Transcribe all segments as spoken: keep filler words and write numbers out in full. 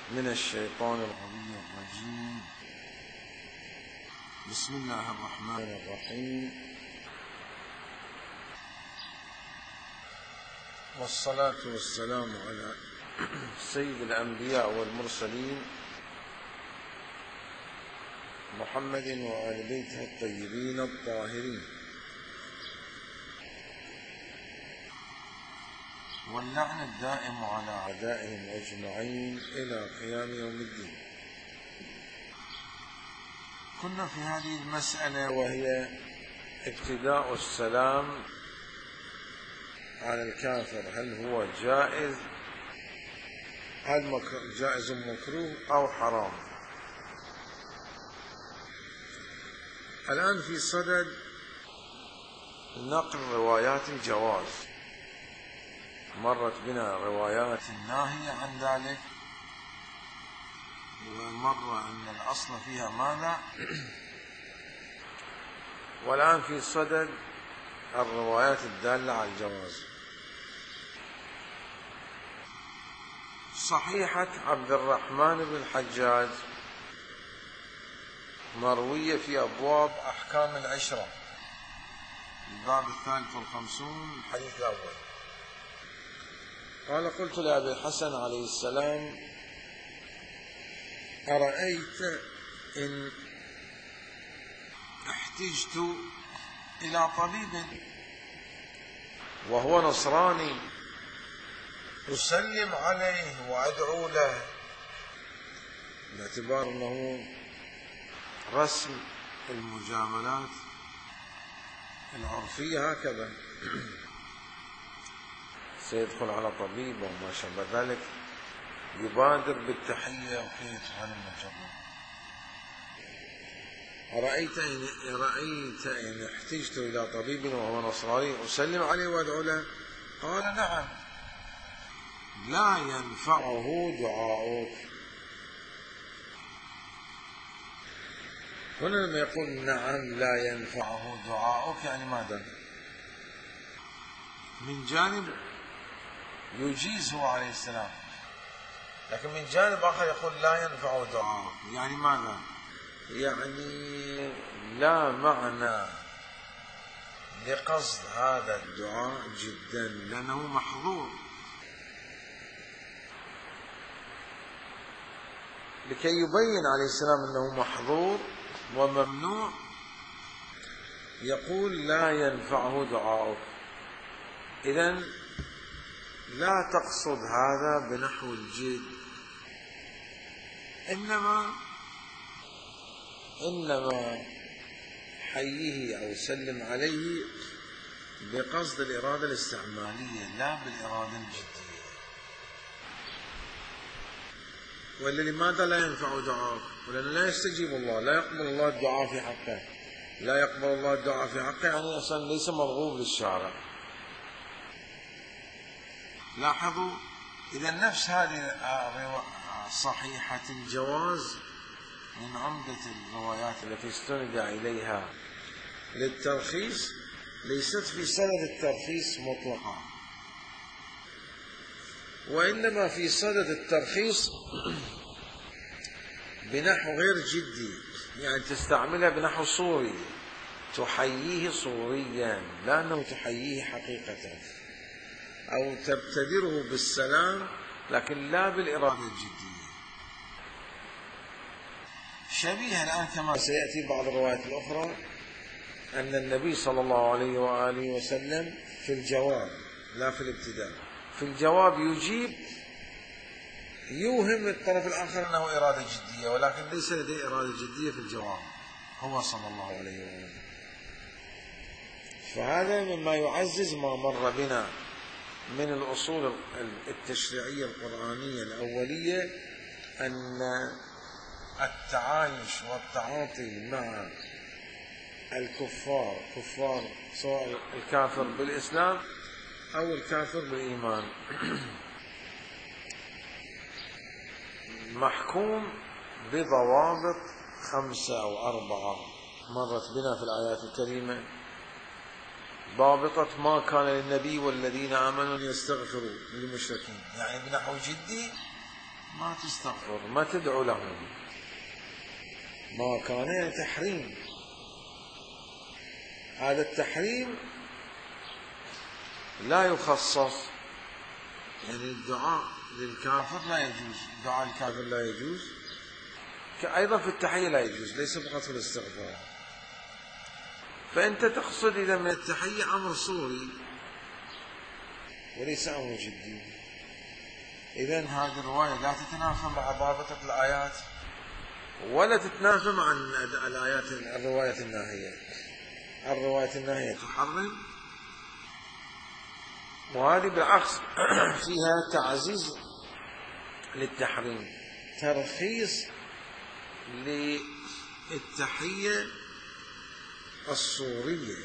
من الشيطان الرجيم. بسم الله الرحمن الرحيم، والصلاة والسلام على سيد الأنبياء والمرسلين محمد وآل بيته الطيبين الطاهرين، واللعن الدائم على أعدائهم أجمعين إلى قيام يوم الدين. كنا في هذه المسألة وهي ابتداء السلام على الكافر، هل هو جائز هل جائز مكروه أو حرام؟ الآن في صدد نقل روايات الجواز، مرت بنا روايات الناهية عن ذلك، ومر أن الأصل فيها ماذا، والآن في صدد الروايات الدالة على الجواز. صحيحة عبد الرحمن بن الحجاج مروية في أبواب أحكام العشرة، الباب الثالث والخمسون، الحديث الأول. قال: قلت لأبي الحسن عليه السلام: أرأيت إن احتجت إلى طبيب وهو نصراني أسلم عليه وأدعو له، باعتبار أنه رسم المجاملات العرفية هكذا، سيدخل على طبيب وما شابه ذلك، يبادر بالتحية وكيف هلم جرا. أرأيت إن رأيت إن احتجت إلى طبيب وهو نصراني أسلم عليه وأدعو له؟ قال: نعم، لا ينفعه دعاؤك. هنا لما يقول نعم لا ينفعه دعاؤك، يعني ماذا؟ من جانب يجيزه عليه السلام، لكن من جانب آخر يقول لا ينفع دعاء، يعني ماذا؟ يعني لا معنى لقصد هذا الدعاء جدا، لأنه محظور. لكي يبين عليه السلام أنه محظور وممنوع يقول لا ينفعه دعاؤك. إذن لا تقصد هذا بنحو الجد، إنما إنما حيه أو سلم عليه بقصد الإرادة الاستعمالية، لا بالإرادة الجدية. وإلا لماذا لا ينفع دعاء؟ ولأنه لا يستجيب الله، لا يقبل الله الدعاء في حقه، لا يقبل الله الدعاء في حقه، يعني أصلا ليس مرغوب للشارع. لاحظوا، إذا نفس هذه صحيحة الجواز من عمدة الروايات التي استند إليها للترخيص ليست في سند الترخيص مطلقا، وإنما في صدد الترخيص بنحو غير جدي، يعني تستعملها بنحو صوري، تحييه صوريا، لا أنه تحييه حقيقة، أو تبتدره بالسلام، لكن لا بالإرادة الجدية. شبيه الآن كما سيأتي بعض الروايات الأخرى أن النبي صلى الله عليه وآله وسلم في الجواب، لا في الابتداء، في الجواب يجيب يوهم الطرف الآخر أنه إرادة جدية، ولكن ليس لديه إرادة جدية في الجواب هو صلى الله عليه وآله. فهذا مما يعزز ما مر بنا من الأصول التشريعية القرآنية الأولية، أن التعايش والتعاطي مع الكفار، كفار سواء الكافر بالإسلام أو الكافر بالإيمان، محكوم بضوابط خمسة أو أربعة مرت بنا في الآيات الكريمة. ضابطة ما كان للنبي والذين آمنوا يستغفروا للمشركين، يعني بنحو جدي ما تستغفر، ما تدعو لهم، ما كان تحريم. هذا التحريم لا يخصص، يعني الدعاء للكافر لا يجوز، دعاء الكافر لا يجوز، أيضا في التحية لا يجوز، ليس فقط في الاستغفار. فأنت تقصد إذا من التحية أمر صوري وليس أمر جدي، إذن هذه الرواية لا تتنافى مع ضابطة الآيات ولا تتنافى مع الآيات الرواية الناهية. الرواية الناهية تحرم، وهذه بالعكس فيها تعزيز للتحريم، ترخيص للتحية الصورية،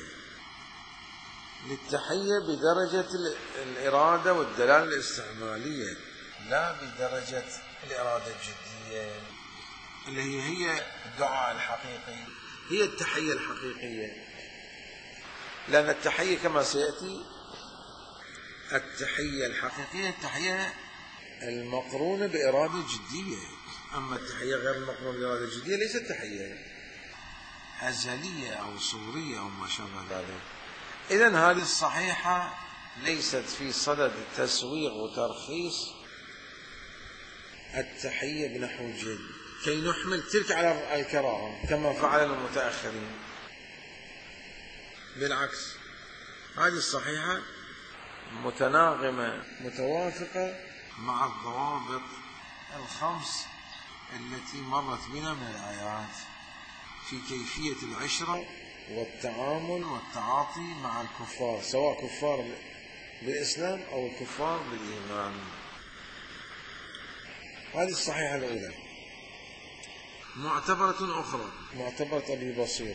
للتحية بدرجة الإرادة والدلالة الاستعمالية، لا بدرجة الإرادة الجدية اللي هي هي الدعاء الحقيقي، هي التحية الحقيقية. لأن التحية كما سيأتي، التحية الحقيقية التحية المقرونة بإرادة جدية، أما التحية غير المقرونة بإرادة جدية ليست تحية أزلية أو صورية أو ما شابه ذلك. إذن هذه الصحيحة ليست في صدد تسويغ وترخيص التحية بنحو جد كي نحمل تلك على الكراهة كما فعل المتأخرين. بالعكس، هذه الصحيحة متناغمة متوافقة مع الضوابط الخمس التي مرت بنا من الآيات في كيفية العشرة والتعامل والتعاطي مع الكفار، سواء كفار بالإسلام أو الكفار بالإيمان. هذه الصحيحة الأولى. معتبرة أخرى، معتبرة أبي بصير،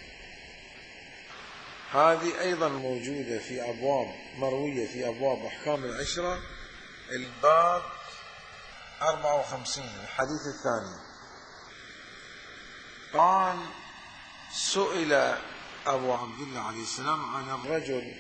هذه أيضا موجودة في أبواب، مروية في أبواب أحكام العشرة، الباب أربعة وخمسين، الحديث الثاني. قال: سئل أبو عبد الله عليه السلام عن الرجل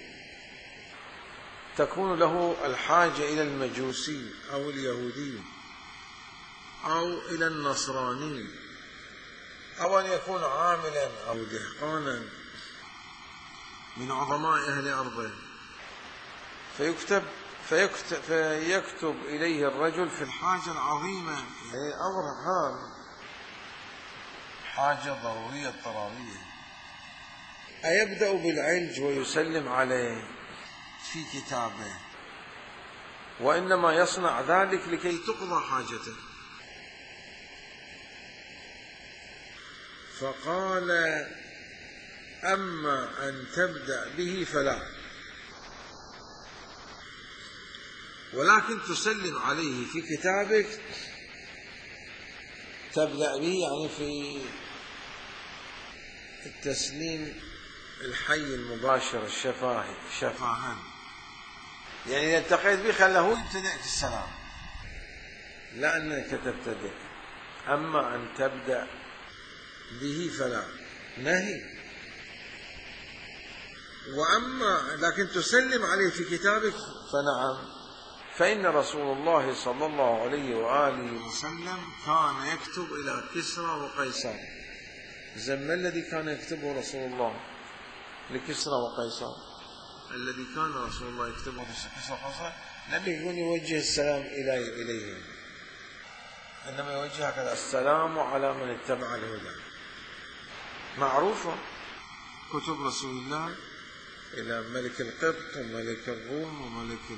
تكون له الحاجة إلى المجوسي أو اليهودي أو إلى النصراني، أو أن يكون عاملا أو دهقانا من عظماء أهل أرضه، فيكتب فيكتب, فيكتب إليه الرجل في الحاجة العظيمة، يعني أمر هام، حاجة ضرورية اضطرارية، أيبدأ بالعلج ويسلم عليه في كتابه، وإنما يصنع ذلك لكي تقضى حاجته. فقال: أما أن تبدأ به فلا، ولكن تسلم عليه في كتابك. تبدأ به يعني في التسليم الحي المباشر الشفاهي شفاها، يعني إذا التقيت به خله يبتدئ في السلام، لا أنك تبتدئ. أما أن تبدأ به فلا، نهي. وأما لكن تسلم عليه في كتابك فنعم، فإن رسول الله صلى الله عليه وآله وسلم كان يكتب إلى كسرى وقيصر. زم الذي كان يكتبه رسول الله لكسرى وقيصر، الذي كان رسول الله يكتبه لكسرى وقيصر، لم يكن يوجه السلام إليهم، إنما يوجه هكذا: السلام على من اتبع الهدى. معروفة كتب رسول الله إلى ملك القبط وملك الروم وملك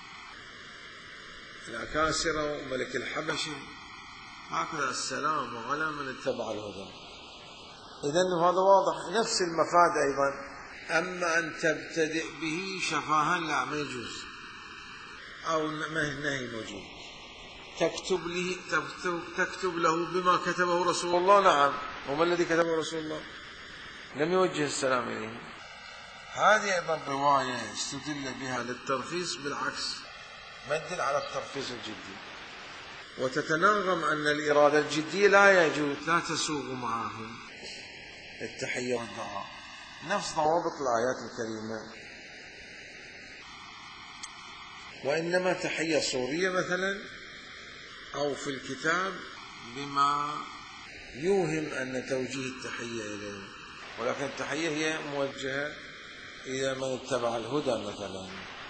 الأكاسرة وملك الحبشة، هكذا السلام على من اتبع الهدى. إذن هذا واضح، نفس المفاد أيضا. أما أن تبتدئ به شفاها لا، ما يجوز، أو نهي موجود. تكتب له تكتب, تكتب له بما كتبه رسول الله، نعم. وما الذي كتبه رسول الله؟ لم يوجه السلام إليه. هذه أيضا رواية استدل بها للترخيص، بالعكس ما تدل على الترخيص الجدي، وتتناغم أن الإرادة الجدية لا يجوز، لا تسوغ معهم التحية والدعاء، نفس ضوابط الآيات الكريمة. وإنما تحية صورية مثلا أو في الكتاب بما يوهم أن توجيه التحية إليه، ولكن التحية هي موجهة إلى من اتبع الهدى مثلا.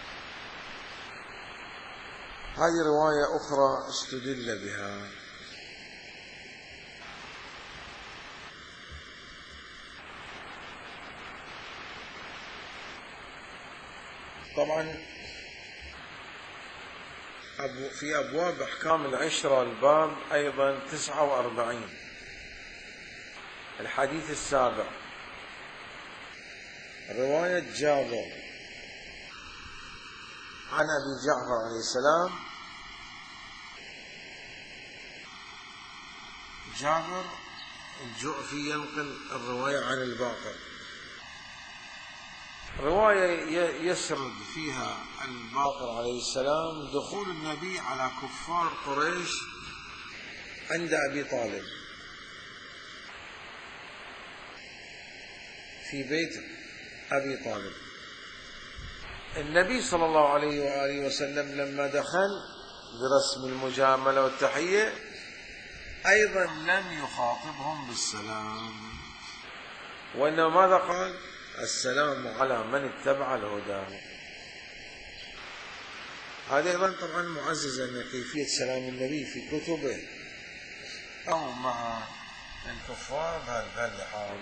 هذه رواية أخرى استدل بها. طبعا في أبواب أحكام العشرة الباب أيضا تسعة وأربعين، الحديث السابع، رواية جابر عن أبي جعفر عليه السلام. جابر الجعفي ينقل الرواية عن الباقر، رواية يسرد فيها الباقر عليه السلام دخول النبي على كفار قريش عند أبي طالب في بيت أبي طالب. النبي صلى الله عليه وآله وسلم لما دخل برسم المجاملة والتحية أيضا لم يخاطبهم بالسلام، وإنما ماذا قال؟ السلام على من اتبع الهدى. هذا أيضا طبعا معزز أن كيفية سلام النبي في كتبه أو مع الكفار بهذا الحال.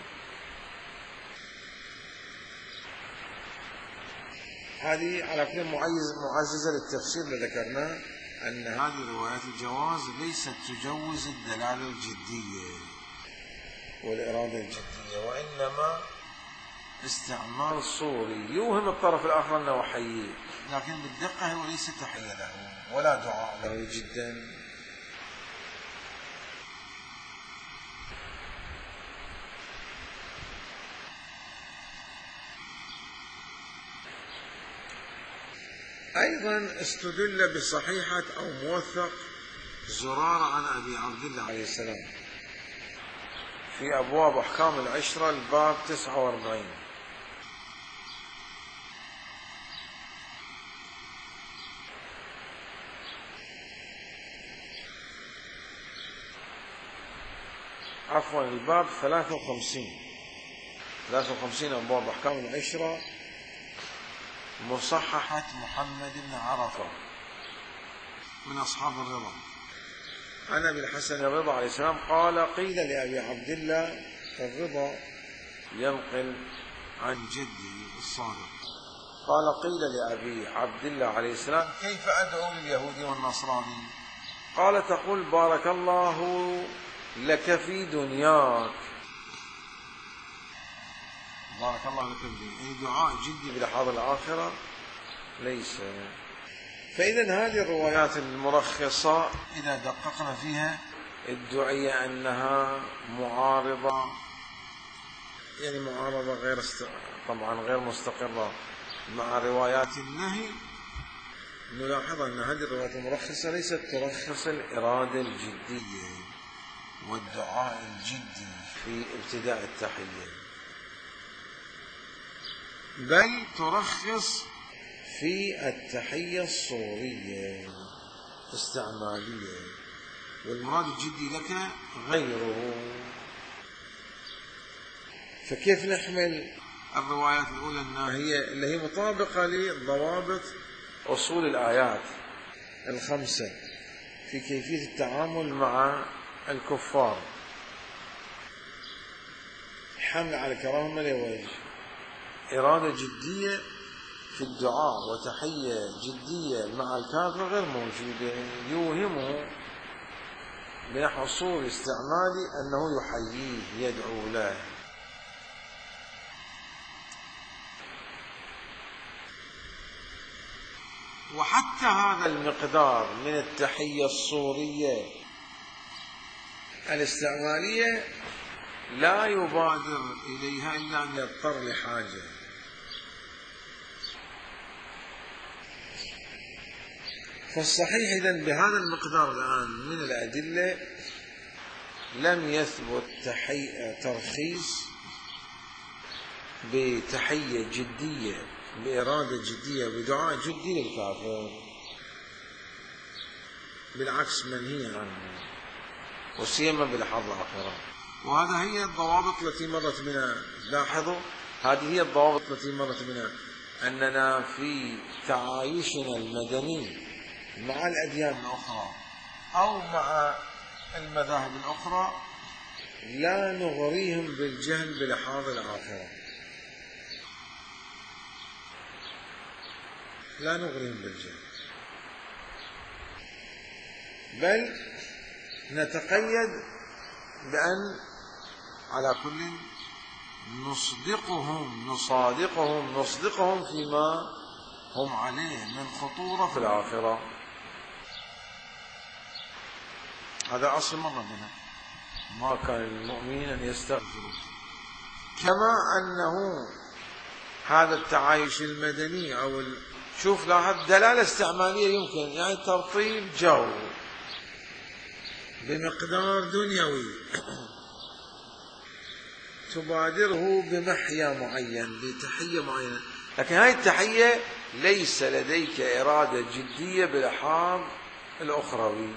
هذه على كل معززة للتفسير اللي ذكرناه، أن هذه روايات الجواز ليست تجوز الدلالة الجدية والإرادة الجدية، وإنما استعمال صوري يوهم الطرف الآخر أنه حيي، لكن بالدقة هو ليس تحية له ولا دعاء له جدا. أيضا استدل بصحيحة أو موثق زرار عن أبي عبد الله عليه السلام في أبواب أحكام العشرة الباب تسعة وأربعين. عفوا الباب ثلاثة وخمسين ثلاثة وخمسين أبواب أحكام العشرة، مصححة محمد بن عرفة من أصحاب الرضا عن أبي الحسن الرضا عليه السلام قال قيل لأبي عبد الله الرضا ينقل عن جده الصادق قال قيل لأبي عبد الله عليه السلام كيف أدعو لليهود والنصراني؟ قال تقول بارك الله لك في دنياك، بارك الله لك في دنياك، أي دعاء جدي بلحاظ الآخرة ليس. فإذا هذه الروايات المرخصة إذا دققنا فيها ادعي أنها معارضة، يعني معارضة غير است... طبعا غير مستقرة مع روايات النهي. نلاحظ أن هذه الروايات المرخصة ليست ترخص الإرادة الجدية والدعاء الجدي في ابتداء التحية، بل ترخص في التحية الصورية استعمالية، والمراد الجدي لك غيره. فكيف نحمل الروايات الأولى الناهية اللي هي مطابقة لضوابط أصول الآيات الخمسة في كيفية التعامل مع الكفار، حمل على كراهة لوجه، إرادة جدية في الدعاء وتحية جدية مع الكافر غير موجودة، يوهمه بنحو صور استعمالي أنه يحييه يدعو له. وحتى هذا المقدار من التحية الصورية الاستعمالية لا يبادر إليها إلا أن يضطر لحاجة. فالصحيح إذن بهذا المقدار الآن من الأدلة لم يثبت تحي... ترخيص بتحية جدية بإرادة جدية بدعاء جدي للكافر. بالعكس منهي عنه، وسيما بلحظ الآخرة. وهذا هي الضوابط التي مرت بنا. لاحظوا هذه هي الضوابط التي مرت بنا، أننا في تعايشنا المدني مع الأديان الأخرى أو مع المذاهب الأخرى لا نغريهم بالجهل بلحاظ الآخرة، لا نغريهم بالجهل، بل نتقيد بأن على كل نصدقهم نصادقهم نصدقهم فيما هم عليه من خطورة في الآخرة. هذا أصل مرة بنا، ما كان للمؤمنين أن يستغفروا. كما أنه هذا التعايش المدني أو ال... شوف لاحظ دلالة استعمالية يمكن، يعني ترطيب جو بمقدار دنيوي تبادره بمحيا معين بتحية معينة، لكن هذه التحية ليس لديك إرادة جدية بلحاظ الأخروي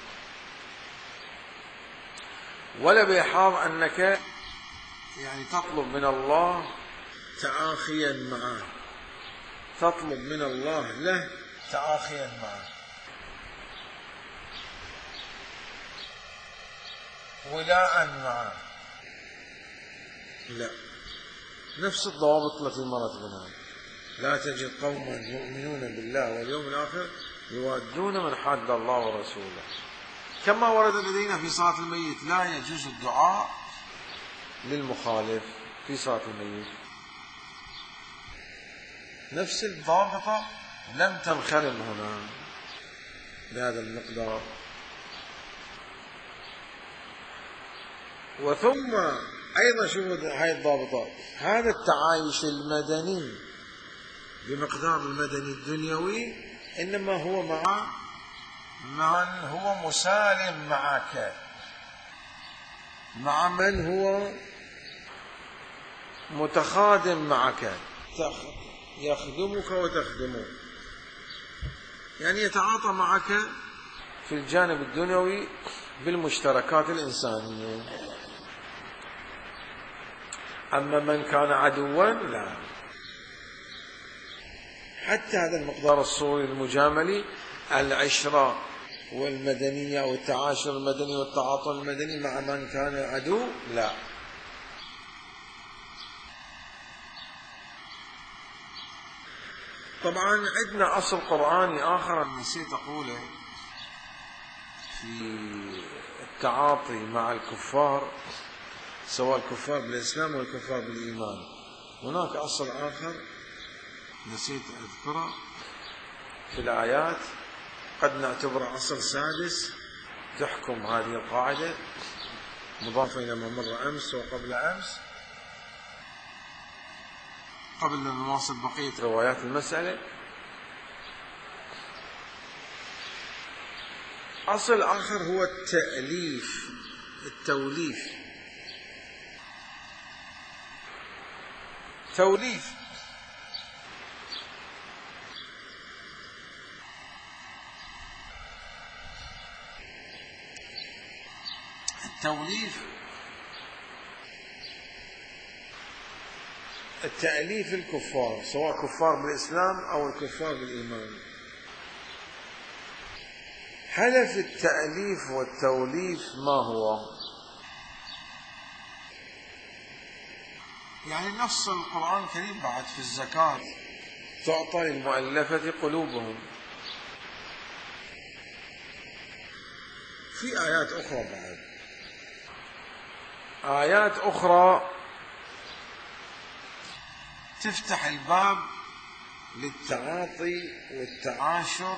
ولا بلحاظ أنك يعني تطلب من الله تآخيا معه، تطلب من الله له تآخيا معه، ولاء معه، لا. نفس الضوابط التي مرت بنا. لا تجد قوما يؤمنون بالله واليوم الآخر يوادون من حاد الله ورسوله. كما ورد لدينا في صلاة الميت لا يجوز الدعاء للمخالف في صلاة الميت، نفس الضابطة لم تنخرم هنا بهذا المقدار. وثم أيضا شوفوا هاي الضابطات، هذا التعايش المدني بمقدار المدني الدنيوي إنما هو مع من هو مسالم معك، مع من هو متخادم معك، يخدمك وتخدمه، يعني يتعاطى معك في الجانب الدنيوي بالمشتركات الإنسانية. أما من كان عدوا لا. حتى هذا المقدار الصوري المجاملي، العشرة والمدنية والتعاشر المدني والتعاطي المدني مع من كان عدو لا. طبعا عندنا أصل قرآني آخر نسيت أقوله في التعاطي مع الكفار، سواء الكفار بالإسلام والكفار بالإيمان. هناك أصل آخر نسيت أذكره في الآيات، قد نعتبره أصل سادس تحكم هذه القاعدة، مضافة إلى ما مر أمس وقبل أمس، قبل أن نواصل بقية روايات المسألة. أصل آخر هو التأليف، التوليف. توليف التوليف التأليف الكفار، سواء كفار بالإسلام أو الكفار بالإيمان. هدف التأليف والتوليف ما هو؟ يعني نص القرآن الكريم بعد في الزكاة تعطى للمؤلفة قلوبهم. في آيات أخرى بعد، آيات أخرى تفتح الباب للتعاطي والتعاشر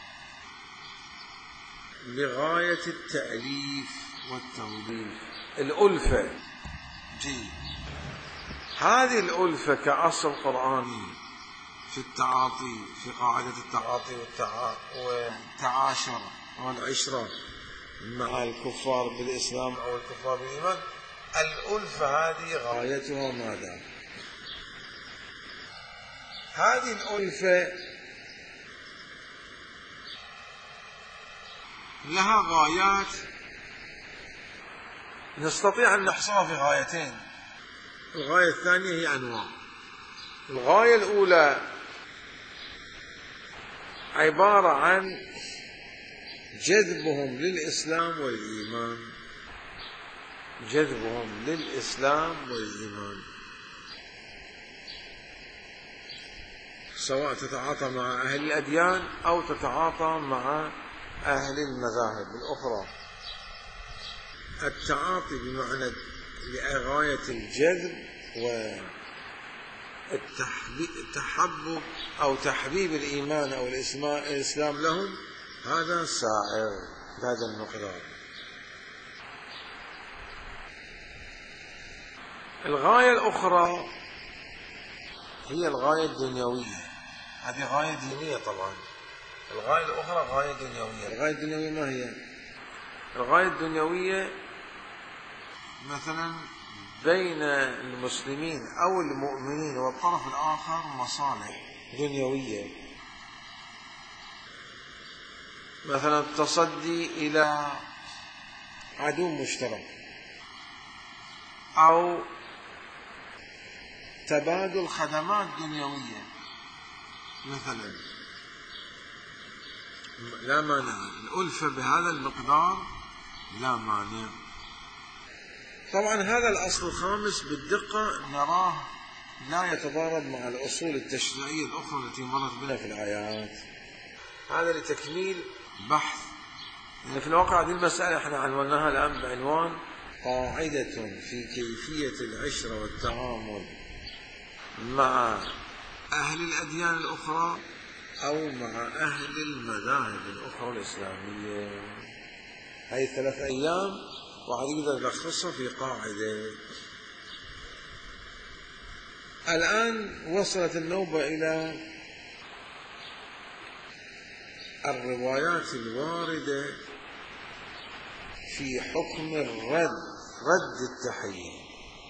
لغاية التأليف والتوليف. الألفة جيد، هذه الألفة كأصل قرآني في التعاطي، في قاعدة التعاطي والتعاشر والعشرة مع الكفار بالإسلام أو الكفار بالإيمان. الألفة هذه غايتها ماذا؟ هذه الألفة لها غايات نستطيع أن نحصرها في غايتين. الغاية الثانية هي أنواع. الغاية الأولى عبارة عن جذبهم للإسلام والإيمان، جذبهم للإسلام والإيمان، سواء تتعاطى مع أهل الأديان أو تتعاطى مع أهل المذاهب الأخرى. التعاطي بمعنى لغاية الجذب والتحبب أو تحبيب الإيمان أو الإسلام لهم، هذا سائر بهذا المقدار. الغاية الأخرى هي الغاية الدنيوية، هذه غاية دينية طبعا. الغاية الأخرى غاية دنيوية. الغاية الدنيوية ما هي؟ الغاية الدنيوية مثلا بين المسلمين أو المؤمنين والطرف الآخر مصالح دنيوية، مثلا التصدي إلى عدو مشترك، أو تبادل خدمات دنيوية مثلا، لا مانع. الألفة بهذا المقدار لا مانع. طبعا هذا الأصل الخامس بالدقة نراه لا يتضارب مع الأصول التشريعية الأخرى التي مرت بنا في الآيات. هذا لتكميل بحث، يعني في الواقع هذه المسألة احنا عنوناها الآن بعنوان قاعدة في كيفية العشرة والتعامل مع أهل الأديان الأخرى أو مع أهل المذاهب الأخرى الإسلامية. هذه ثلاث أيام واحد يقدر يلخصها في قاعدة. الآن وصلت النوبة إلى الروايات الواردة في حكم الرد، رد التحية.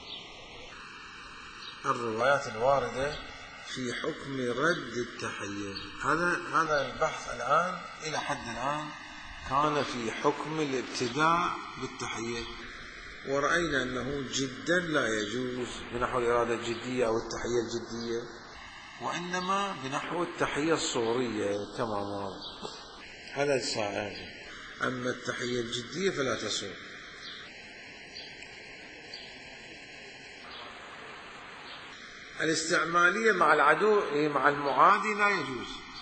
الروايات الواردة في حكم رد التحية، هذا هذا البحث الآن إلى حد الآن كان في حكم الابتداء بالتحية، ورأينا أنه جدا لا يجوز بنحو الإرادة الجدية أو التحية الجدية، وإنما بنحو التحية الصورية كما مر. هذا الصائغ. أما التحية الجدية فلا تصور. الاستعمالية مع العدو مع المعادي لا يجوز،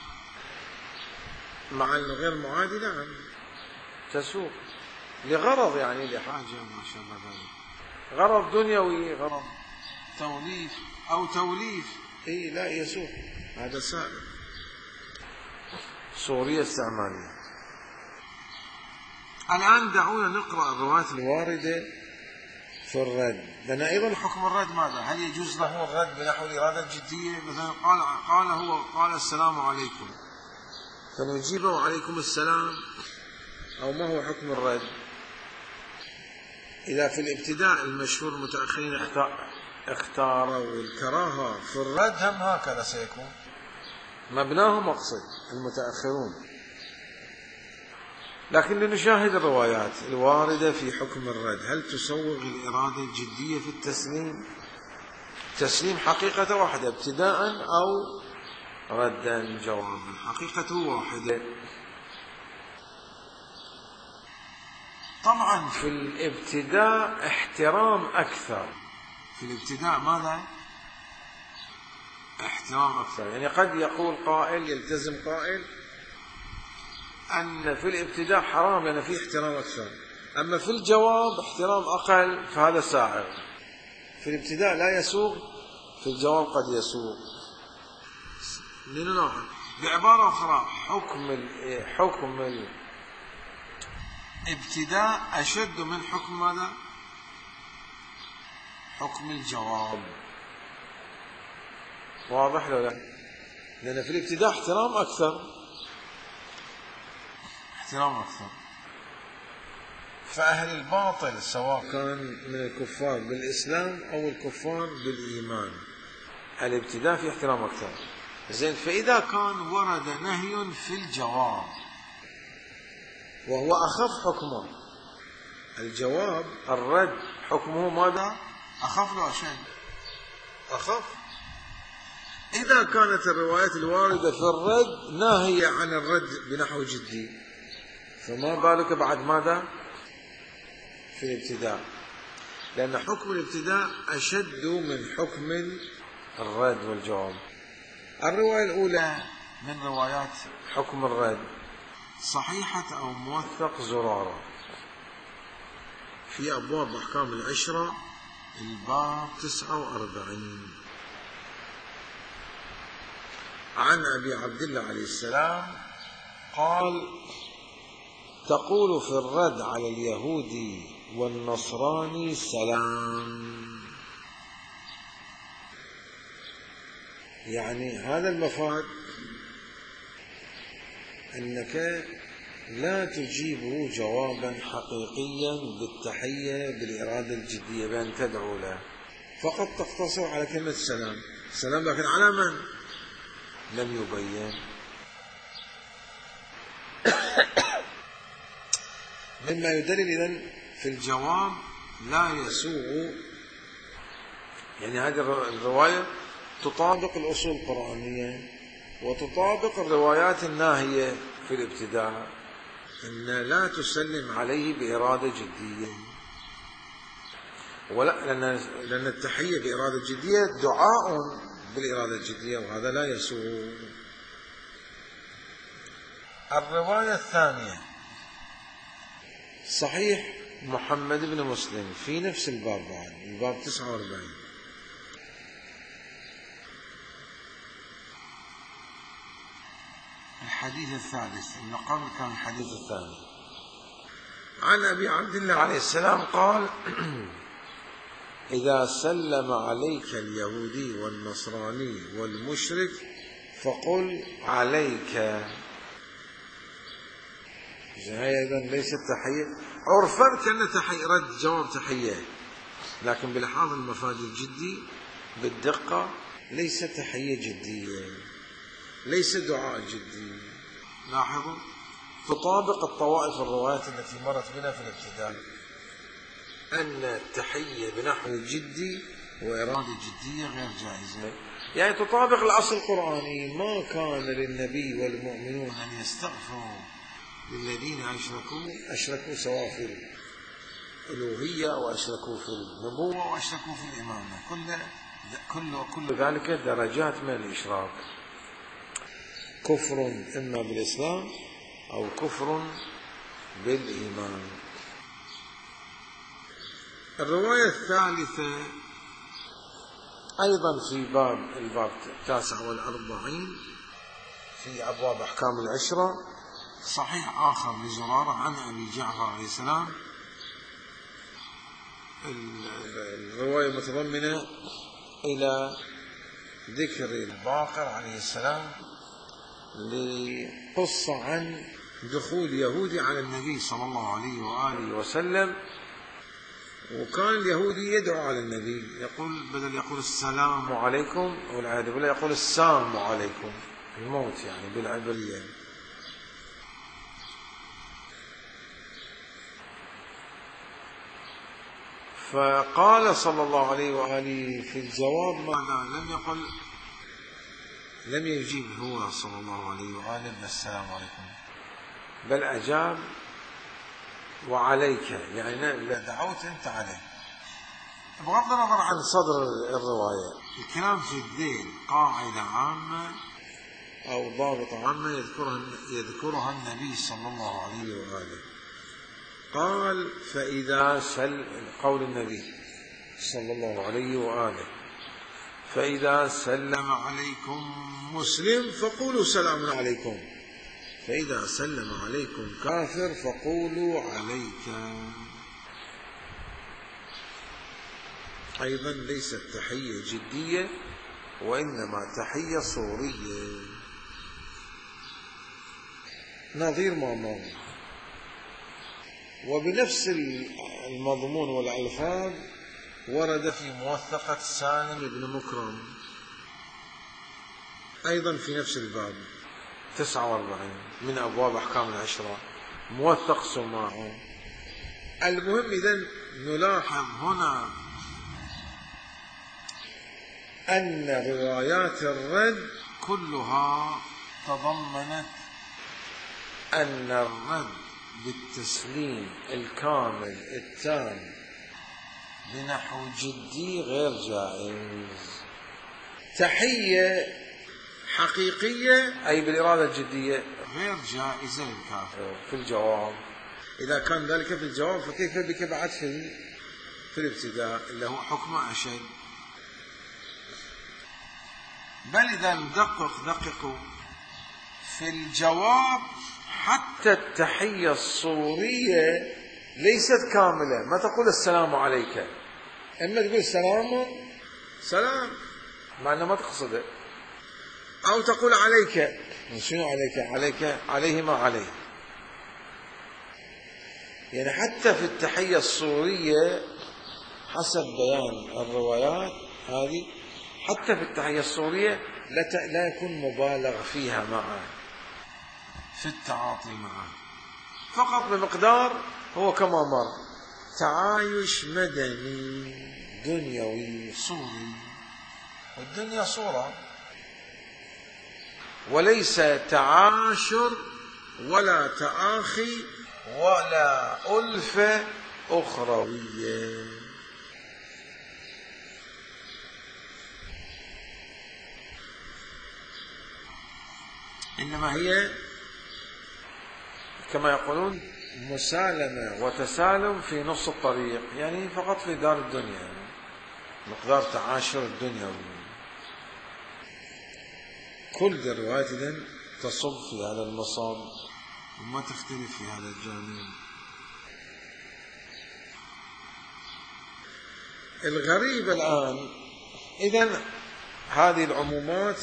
مع الغير معادي نعم تسوق لغرض، يعني لحاجة ما شاء الله ذلك، غرض دنيوي، غرض توليف أو توليف، إيه لا يسوق، هذا سائر. صورية استعمالية. الآن دعونا نقرأ الروايات الواردة في الرد. لنا أيضا حكم الرد ماذا؟ هل يجوز له الرد بنحو الإرادة الجدية؟ مثلا قال قال هو قال السلام عليكم فنجيبه وعليكم السلام، أو ما هو حكم الرد؟ إذا في الابتداء المشهور المتأخرين اختاروا الكراهة في الرد، هم هكذا سيكون مبناه مقصد المتأخرون. لكن لنشاهد الروايات الواردة في حكم الرد. هل تسوغ الإرادة الجدية في التسليم؟ تسليم حقيقة واحدة ابتداء أو ردا جوابا، حقيقة واحدة. طبعا في الابتداء احترام أكثر، في الابتداء ماذا؟ احترام أكثر. يعني قد يقول قائل، يلتزم قائل أن في الابتداء حرام لأن فيه احترام أكثر، أما في الجواب احترام أقل، فهذا سائغ. في الابتداء لا يسوغ، في الجواب قد يسوغ. لنلاحظ بعبارة أخرى حكم ال حكم الابتداء أشد من حكم ماذا؟ حكم الجواب. واضح لو لا؟ لأن في الابتداء احترام أكثر، احترام أكثر. فأهل الباطل سواء كان من الكفار بالإسلام أو الكفار بالإيمان، الابتداء في احترام أكثر. زين، فإذا كان ورد نهي في الجواب وهو أخف حكمه. الجواب الرد حكمه ماذا؟ أخف لا شيء، أخف. إذا كانت الروايات الواردة في الرد ناهية عن الرد بنحو جدي، فما بالك بعد ماذا؟ في الابتداء، لأن حكم الابتداء أشد من حكم الرد والجواب. الرواية الأولى من روايات حكم الرد صحيحة أو موثق زرارة في أبواب أحكام العشرة الباب تسعة وأربعين عن أبي عبد الله عليه السلام قال: تقول في الرد على اليهودي والنصراني سلام. يعني هذا المفاد أنك لا تجيبه جوابا حقيقيا بالتحية بالإرادة الجدية بأن تدعو له، فقط تقتصر على كلمة سلام سلام، لكن على من؟ لم يبين. مما يدلل إذن في الجواب لا يسوغ، يعني هذه الرواية تطابق الأصول القرآنية وتطابق الروايات الناهية في الابتداء، أن لا تسلم عليه بإرادة جدية، ولا لأن, لأن التحية بإرادة جدية دعاء بالإرادة الجدية، وهذا لا يسوغ. الرواية الثانية صحيح محمد بن مسلم في نفس الباب بعد الباب تسعة وأربعين الحديث الثالث، اللي قبل كان الحديث الثاني، عن أبي عبد الله عليه السلام قال: إذا سلم عليك اليهودي والنصراني والمشرك فقل عليك. هي أيضا ليست تحية عرفا، كأن تحية رد جواب تحية، لكن بلحاظ المفاد الجدي بالدقة ليست تحية جدية، ليس دعاء جدي. لاحظوا تطابق الطوائف الروايات التي مرت بنا في الابتداء أن التحية بنحو الجدي وإرادة جدية غير جائزة، يعني تطابق الأصل القرآني: ما كان للنبي والمؤمنون أن يستغفروا للذين أشركوا أشركوا سواء في الألوهية وأشركوا في النبوة وأشركوا في الإمامة، كل كل كل ذلك درجات من الإشراك، كفر إما بالإسلام أو كفر بالإيمان. الرواية الثالثة أيضا في باب الباب التاسع والأربعين في أبواب أحكام العشرة، صحيح آخر لزرارة عن أبي جعفر عليه السلام. الرواية متضمنة إلى ذكر الباقر عليه السلام لقصة عن دخول يهودي على النبي صلى الله عليه وآله وسلم، وكان اليهودي يدعو على النبي، يقول بدل يقول السلام عليكم والعياذ بالله يقول السام عليكم، الموت يعني بالعبرية. فقال صلى الله عليه وآله في الجواب ماذا؟ لم يقل لم يجيب هو صلى الله عليه وآله بالسلام عليكم، بل أجاب وعليك، يعني إذا دعوت أنت عليه. بغض النظر عن صدر الرواية، الكلام في الذيل قاعدة عامة أو ضابطة عامة يذكرها يذكرها النبي صلى الله عليه وآله. قال: فإذا سل قول النبي صلى الله عليه وآله: فإذا سلم عليكم مسلم فقولوا سلام عليكم، فإذا سلم عليكم كافر فقولوا عليك. أيضا ليست تحية جدية، وإنما تحية صورية نظير ما مر، وبنفس المضمون والألفاظ ورد في موثقة سالم بن مكرم أيضا في نفس الباب تسعة وأربعين من أبواب أحكام العشرة، موثق سماعه. المهم إذن نلاحظ هنا أن روايات الرد كلها تضمنت أن الرد بالتسليم الكامل التام بنحو جدي غير جائز. تحية حقيقية أي بالإرادة الجدية غير جائزة للكافر في الجواب. إذا كان ذلك في الجواب فكيف بك بعد في في الابتداء اللي هو حكمه أشد. بل إذا ندقق دققوا في الجواب حتى التحية الصورية ليست كاملة. ما تقول السلام عليك، إما تقول السلام سلام مع أنه ما تقصده، أو تقول عليك. شنو عليك؟ عليك عليه ما عليه. يعني حتى في التحية الصورية حسب بيان الروايات هذه، حتى في التحية الصورية لا يكون مبالغ فيها معه في التعاطي معه، فقط بمقدار هو كما مر تعايش مدني دنيوي صوري، والدنيا صورة وليس تعاشر ولا تآخي ولا ألفة أخروية. إنما هي كما يقولون مسالمة وتسالم في نص الطريق، يعني فقط في دار الدنيا، يعني مقدار تعاشر الدنيوي. كل الروايات إذن تصب في هذا المصاب وما تختلف في هذا الجانب. الغريب الآن إذن هذه العمومات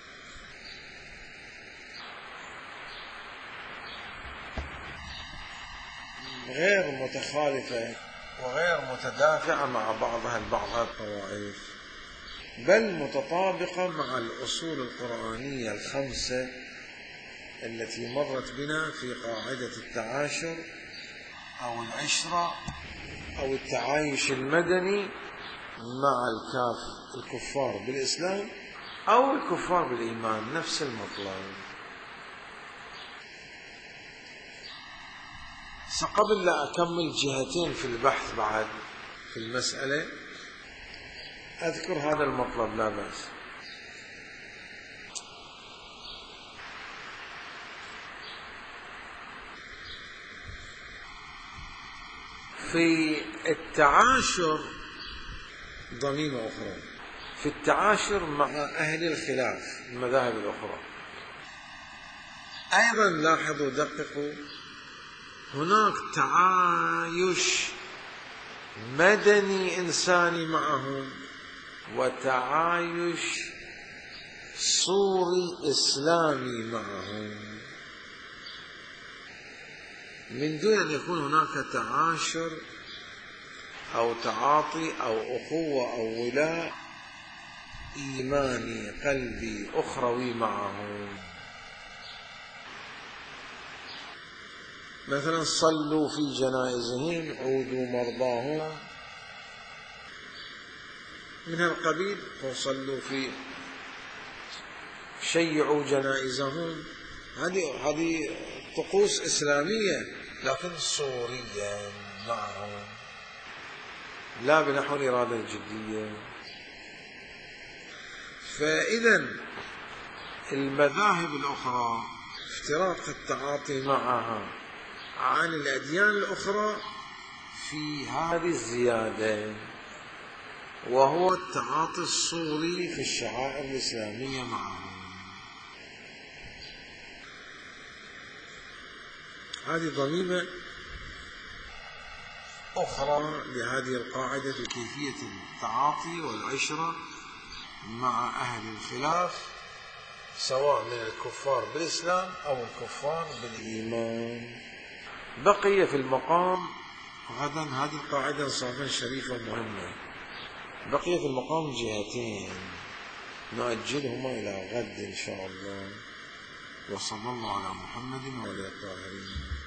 غير متخالفة وغير متدافعة مع بعضها البعض الطوائف، بل متطابقة مع الأصول القرآنية الخمسة التي مرت بنا في قاعدة التعاشر أو العشرة أو التعايش المدني مع الكفار بالإسلام أو الكفار بالإيمان، نفس المطلب. قبل لا أكمل جهتين في البحث بعد في المسألة أذكر هذا المطلب لا بأس. في التعاشر ضميمة أخرى، في التعاشر مع أهل الخلاف المذاهب الأخرى أيضا لاحظوا دققوا، هناك تعايش مدني إنساني معهم وتعايش صوري إسلامي معهم، من دون أن يكون هناك تعاشر أو تعاطي أو أخوة أو ولاء إيماني قلبي أخروي معهم. مثلا صلوا في جنائزهم، عودوا مرضاهم، من هالقبيل، وصلوا في شيعوا جنائزهم. هذه هذه طقوس إسلامية لكن صورية معهم، لا بنحو الإرادة الجدية. فإذا المذاهب الأخرى افتراق التعاطي معها عن الأديان الأخرى في هذه الزيادة، وهو التعاطي الصوري في الشعائر الإسلامية معهم. هذه ضميمة أخرى لهذه القاعدة في كيفية التعاطي والعشرة مع أهل الخلاف، سواء من الكفار بالإسلام أو الكفار بالإيمان. بقي في المقام غدا هذه القاعدة صافا شريفة ومهمة، بقي في المقام جهتين نؤجلهما إلى غد إن شاء الله. وصلى الله على محمد وعلى آله الطاهرين.